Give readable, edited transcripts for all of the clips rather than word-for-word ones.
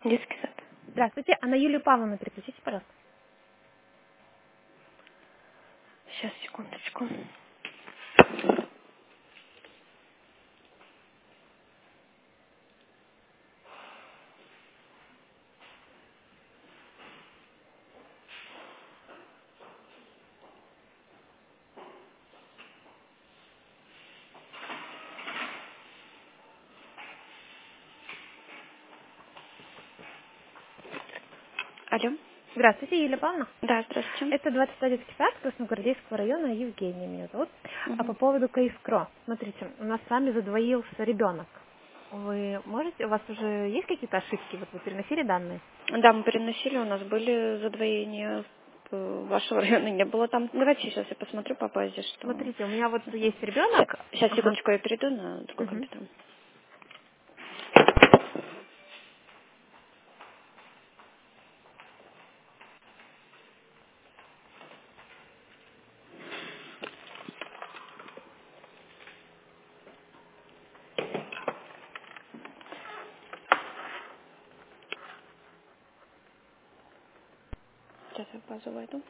Детский сад. Здравствуйте, а на Юлию Павловну переключите, пожалуйста. Сейчас, секундочку. Алло. Здравствуйте, Юлия Павловна. Да, здравствуйте. Это 22 детский сад Красногвардейского района, Евгения меня зовут. А по Мгм. поводу КСКРО. Смотрите, у нас с вами задвоился ребенок. Вы можете, у вас уже есть какие-то ошибки? Вот вы переносили данные? Да, мы переносили, у нас были задвоения. Вашего района не было там. Давайте сейчас я посмотрю по базе, что... Смотрите, у меня вот есть ребенок. Сейчас, Ага. секундочку, я перейду на другой Мгм. компьютер. Сейчас я в базу войду.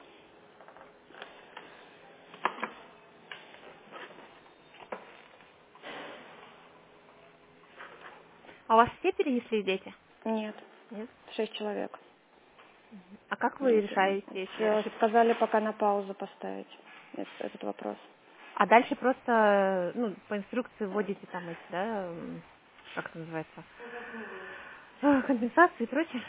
А у вас все перенесли дети? Нет, Нет. 6 человек. А как вы решаете эти ошибки? Сказали пока на паузу поставить этот вопрос. А дальше просто, ну, по инструкции вводите там эти, да, как это называется, компенсации и прочее.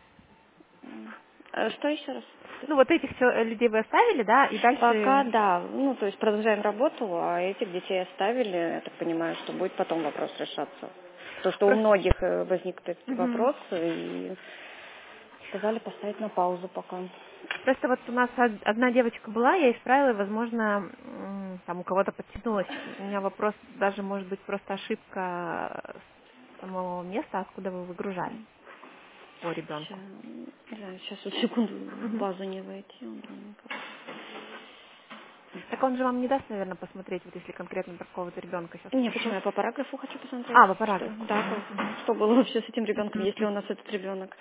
Что еще раз? Ну, вот этих людей вы оставили, да, и Пока дальше... да, ну то есть продолжаем работу, а этих детей оставили, я так понимаю, что будет потом вопрос решаться. То, что у Просто... многих возник этот Мгм. вопрос, и сказали поставить на паузу пока. Просто вот у нас одна девочка была, я исправила, и, возможно, там у кого-то подтянулась. У меня вопрос, даже может быть просто ошибка самого места, откуда вы выгружали по ребенку. Сейчас вот секунду в Мгм. базу не войти. Так он же вам не даст, наверное, посмотреть, вот если конкретно про какого-то ребенка сейчас Не, скажу. почему я по параграфу хочу посмотреть, А, по что, параграфу. да, Мгм, мгм. что было вообще с этим ребенком, Мгм. если у нас этот ребенок.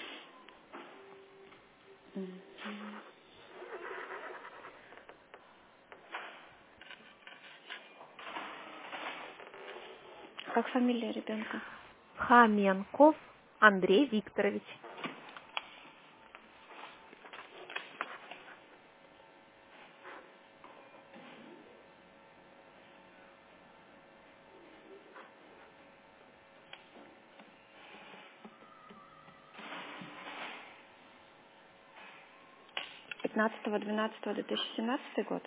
Как фамилия ребенка? Хаменков Андрей Викторович. 15.12.2017 год,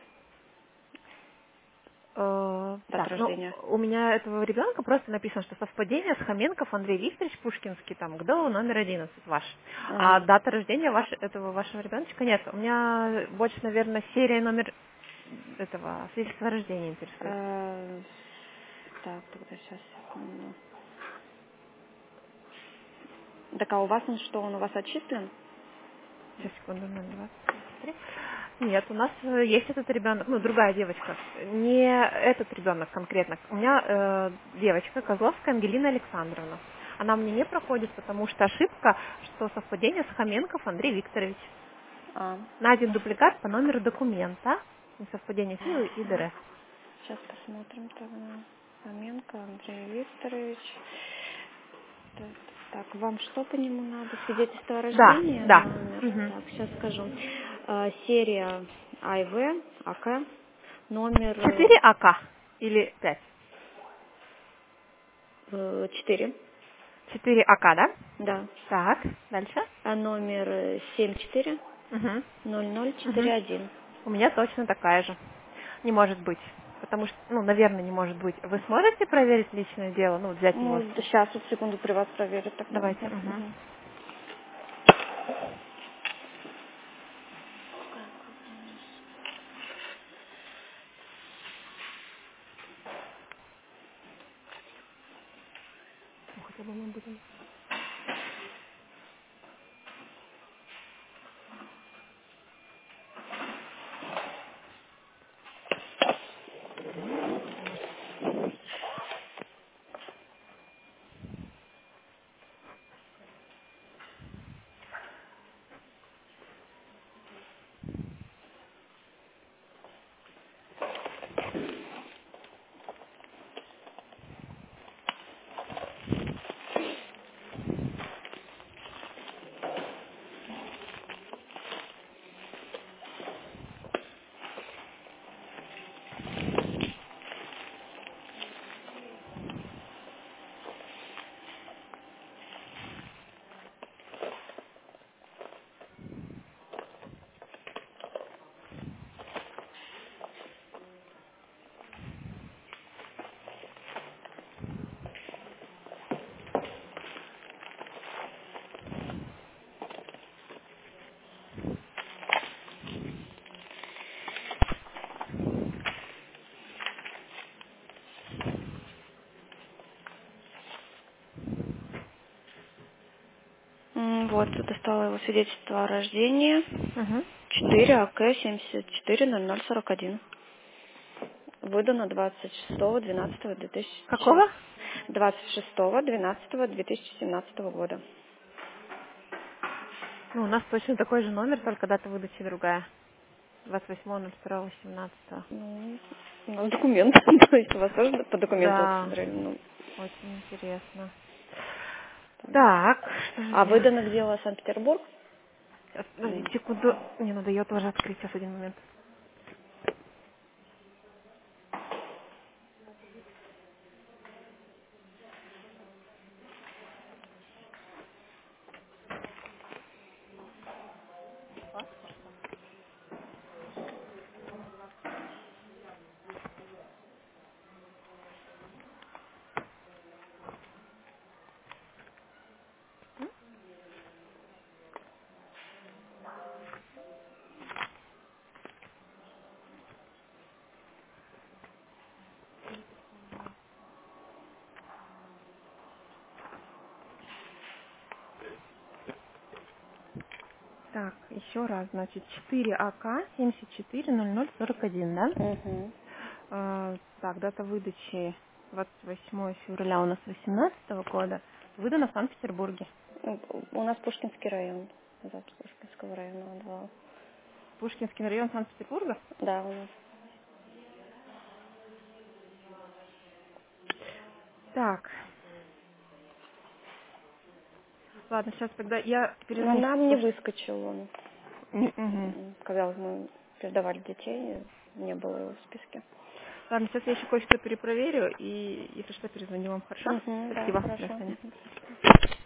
дата Так, ну, рождения. у меня этого ребенка просто написано, что совпадение с Хоменков Андрей Викторович Пушкинский, там, ГДО номер 11 ваш. А Ага. дата рождения этого вашего ребеночка нет. У меня больше, наверное, серия номер этого свидетельства о рождении интересует. Э, Так, тогда сейчас секунду. Так, а у вас он что, он у вас отчислен? Сейчас, секунду, 023. Нет, у нас есть этот ребенок, ну, другая девочка. Не этот ребенок конкретно. У меня девочка Козловская Ангелина Александровна. Она мне не проходит, потому что ошибка, что совпадение с Хоменков Андрей Викторович. А, Найден дубликат по номеру документа, несовпадение силы и ДР. сейчас посмотрим тогда. Фоменко Андрей Викторович. Так, так, вам что по нему надо? Свидетельство о Да, рождении, да. номер. Мгм. Так, сейчас скажу. Серия АйВ, АК, номер 4 АК или 5? 4. 4 АК, да? Да. Так, дальше. А номер 74 Угу. Угу. 0041. У меня точно такая же. Не может быть. Потому что, ну, наверное, не может быть. Вы сможете проверить личное дело? Ну, взять его. Ну, сейчас вот секунду при вас проверю тогда. Давайте. Угу. Мгм. Ну, хотя бы мы будем. Вот, достала его свидетельство о рождении. Угу. 4 АК 740041. Выдано 26.12.2000. Какого? 26.12.2017 года. Ну, у нас точно такой же номер, только дата выдачи другая. 28.02.18. Ну, у нас документ. То есть у вас тоже по документу Да, смотрели? Ну, очень интересно. там. Так, что же А делать? выдано где у вас Санкт-Петербург? Сейчас, подожди секунду. Мне надо ее тоже открыть. Сейчас, один момент. Так, еще раз, значит, 4 АК 740041, да? Угу. Так, дата выдачи 28 февраля у нас 2018 года. Выдано в Санкт-Петербурге. У нас Пушкинский район. Запись Пушкинского района 2. Пушкинский район Санкт-Петербурга? Да, у нас. Так, ладно, сейчас тогда я Но перезвоню. нам не выскочил он. Мгм. Когда вот мы передавали детей, не было его в списке. Ладно, сейчас я еще кое-что перепроверю, и если что, перезвоню вам, хорошо? Угу, да, Спасибо, до хорошо. свидания. Мгм.